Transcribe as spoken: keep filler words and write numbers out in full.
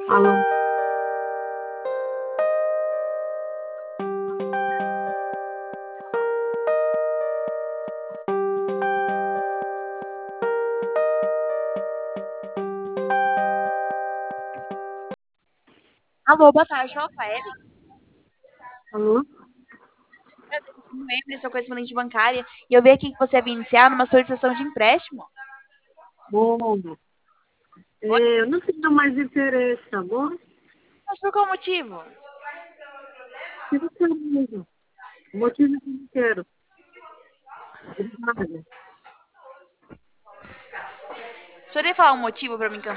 Alô? Alô, boa tarde, fala com a Ellen. Alô? Prazer, meu nome é Emily, sou correspondente bancária e eu vi aqui que você havia iniciado uma solicitação de empréstimo. Bom, Oi? é, eu não tenho mais interesse, tá bom? Mas por qual motivo? Se você mesmo. O motivo é que eu não quero. Obrigada. Poderia falar um motivo para mim